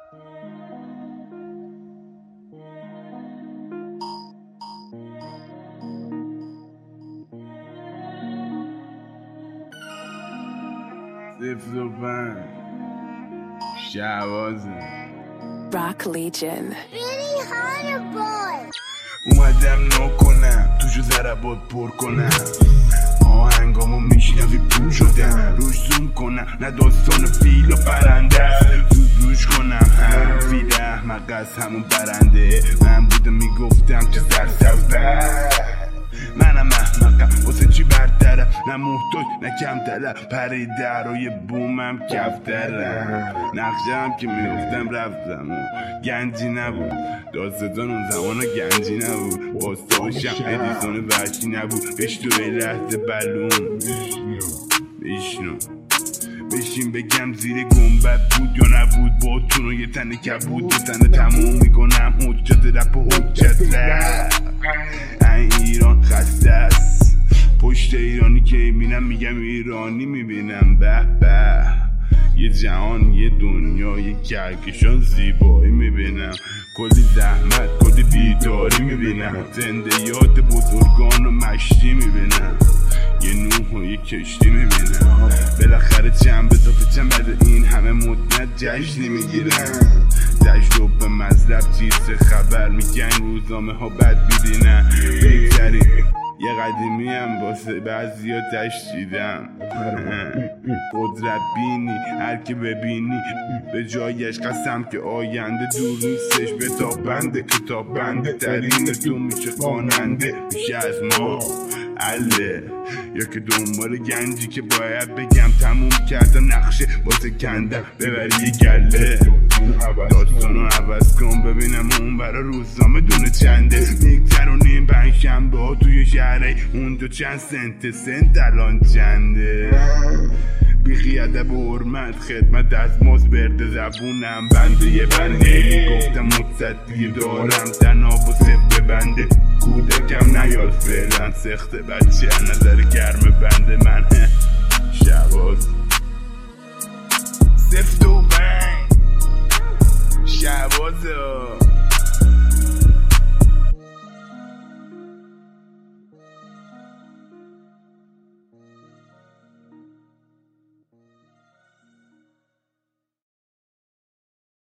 شعبازه Rock Legion. Really hard boy. اومدم نکنم توشو ضربات پر کنم آهنگامو میشنوی پول شدم روش زوم کنم نه داستان فیل و پرنده زود روش کنم فیل احمق از همون برنده من بودم میگفتم که سرسبه منم احمقم واسه چی برترم نه محتاج نه کمترم پریده روی بومم کفترم نقشم که میگفتم رفتم و گنجی نبود داستان اون زمان گنجی نبود باستاشم ادیسون وحشی نبود بش توی لحظه بلون بشنو بشین بگم زیر گنبد بود یا نبود با تون و یه تن کبود دو تن تموم میکنم حجت رپ و حجت رپ این ایران خسته است پشت ایرانی که میبینم میگم ایرانی میبینم به به یه جهان یه دنیا یه کهکشان زیبایی میبینم کلی زحمت کلی بیداری میبینم زندهیات بزرگان و مشتی میبینم یه نوح و یه کشتی میبینم بالاخره چند بزافه چند بعد این همه مدت جشنی میگیرم تجربه به مذهب چیست خبر میگن روزنامه ها بد بیدینن بگذاریم یه قدیمی هم واسه بعضی ها تشتیدم قدرت بینی هر که ببینی به جایش قسم که آینده دور نیستش به تا بنده کتاب بنده ترین تو میشه خواننده میشه از ما عله یا که دنبال گنجی که باید بگم تموم کردم نقشه واسه کندم ببری یه گله داستانو عوض کن ببینم اون برا روزنامه دونه چنده میگذرونیم پنجشنبه ها توی شهره اونجا چند سنت الان چنده بیخی ادب و حرمت خدمت دستماز برده زبونم بنده یه بنده گفتم متصدی دارم تناب و سفت بنده کودکم نیاد فعلا سخته بچه نظر گرم بنده من شعباز سفت و بنگ شعبازه